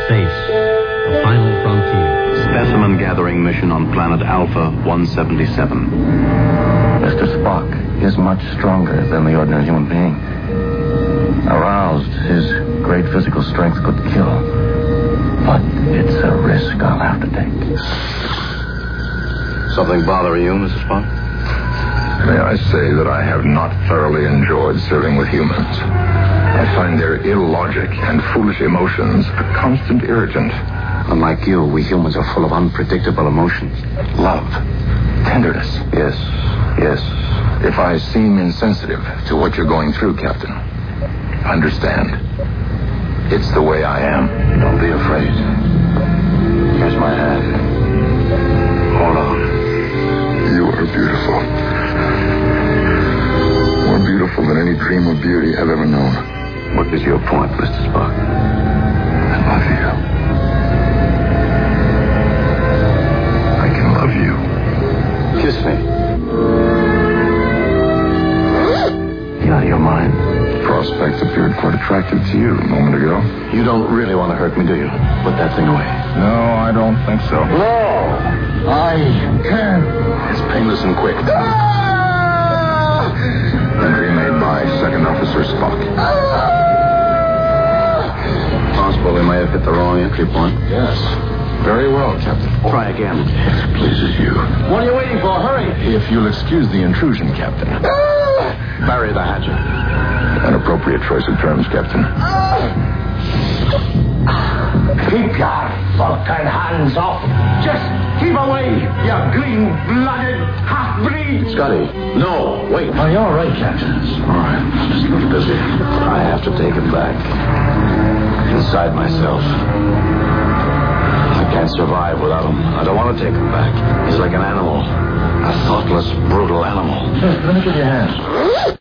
Space, the final frontier. Specimen gathering mission on planet Alpha 177. Mr. Spock is much stronger than the ordinary human being. Aroused, his great physical strength could kill. But it's a risk I'll have to take. Something bother you, Mrs. Spock? May I say that I have not thoroughly enjoyed serving with humans. I find their illogic and foolish emotions a constant irritant. Unlike you, we humans are full of unpredictable emotions. Love, tenderness. Yes. If I seem insensitive to what you're going through, Captain, understand. It's the way I am. Don't be afraid. Here's my hand. Hold on. You are beautiful. More beautiful than any dream of beauty I've ever known. What is your point, Mr. Spock? I love you. I can love you. Kiss me. You're out of your mind. Prospect appeared quite attractive to you a moment ago. You don't really want to hurt me, do you? Put that thing away. No, I don't think so. No! I can. It's painless and quick. Entry made by Second Officer Spock. Possible we may have hit the wrong entry point. Yes. Very well, Captain. Try again. It pleases you. What are you waiting for? Hurry! If you'll excuse the intrusion, Captain. Bury the hatchet. An appropriate choice of terms, Captain. Keep your fucking hands off. Just keep away, you green-blooded half-breed. Scotty, no, wait. Are you all right, Captain? All right, I'm just a little busy. I have to take him back. Inside myself. I can't survive without him. I don't want to take him back. He's like an animal. A thoughtless, brutal animal. Let me give you a hand.